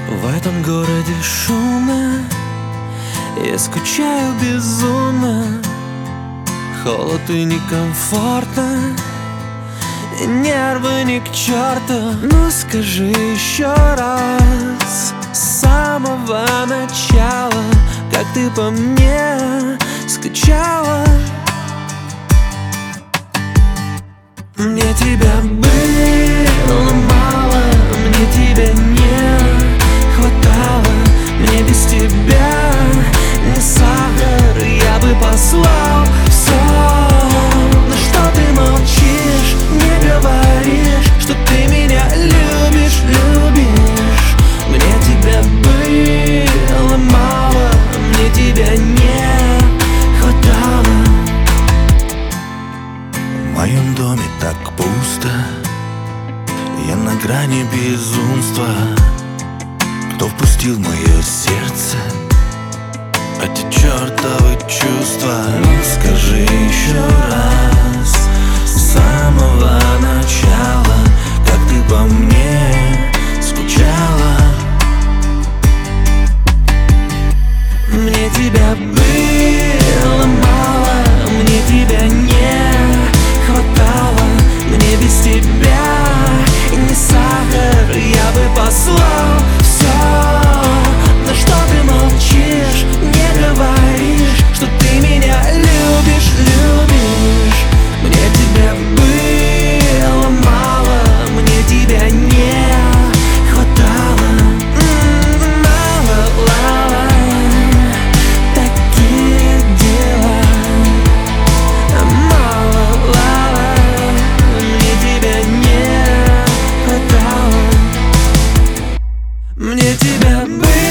В этом городе шумно, я скучаю безумно. Холод и некомфортно, и нервы ни к черту. Ну скажи еще раз, с самого начала, как ты по мне скучала. Мне тебя было мало, мне тебя не хватало. Мне без тебя не сахар, я бы послал все. Но что ты молчишь, не говоришь, что ты меня любишь, любишь. Мне тебя было мало, мне тебя не хватало. В моем доме так пусто, я на грани безумства. Кто впустил в мое сердце эти чертовы чувства? Ну скажи еще раз, с самого начала, как ты по мне скучала. Мне тебя было мало, мне тебя не хватало. Мне без тебя не сахар, я бы послал все. Но что ты молчишь, не говоришь, что ты меня любишь, любишь. Мне тебя было мало, мне тебя не хватало. Мало, такие дела. Мало, мне тебя не хватало. Мне тебя было